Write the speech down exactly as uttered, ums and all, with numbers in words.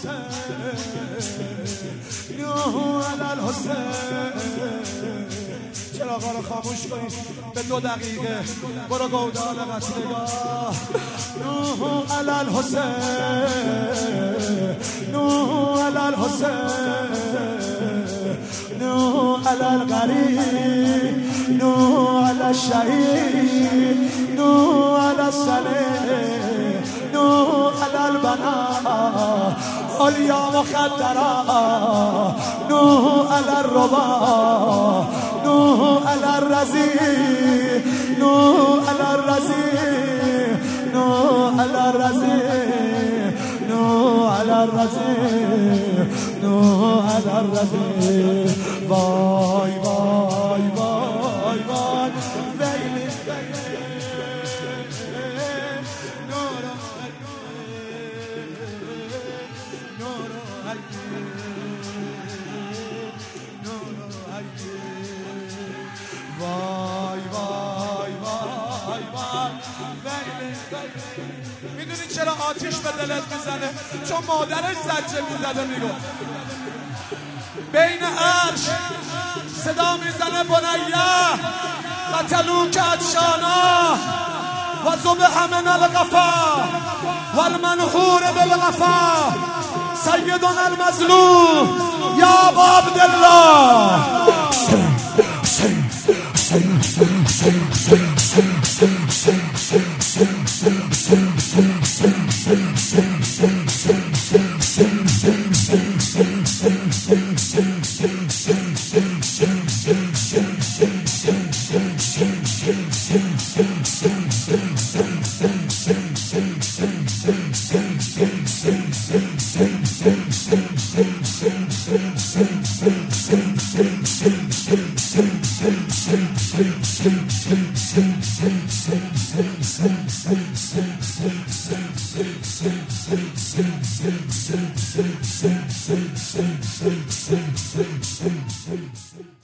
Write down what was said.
الحسین نوح علی الحسین. چراغا رو خاموش کنید به دو دقیقه. برو گودال قتلگاه. نوح علی الحسین نوح علی الحسین نوح علی الغریب نوح علی الشهید نوح علی الصلیب نوح علی البنات علیا مخدرا نوح علی الربا نوح علی الرزی نوح علی الرزی نوح علی الرزی نوح علی الرزی نوح علی الرزی. وای وای وای وای ویلی وای وای وای وای. میدونی چرا آتیش به دلت میزنه؟ چون مادرش زجه میزده میگو بین عرش صدا میزنه بنیه قتلوک عطشانا و ذبح من القفا و المنحور بالقفا سیدنا المظلوم یا ابا عبدالله. Sing, sing, sing, sing, sing, sing, sing, sing, sing.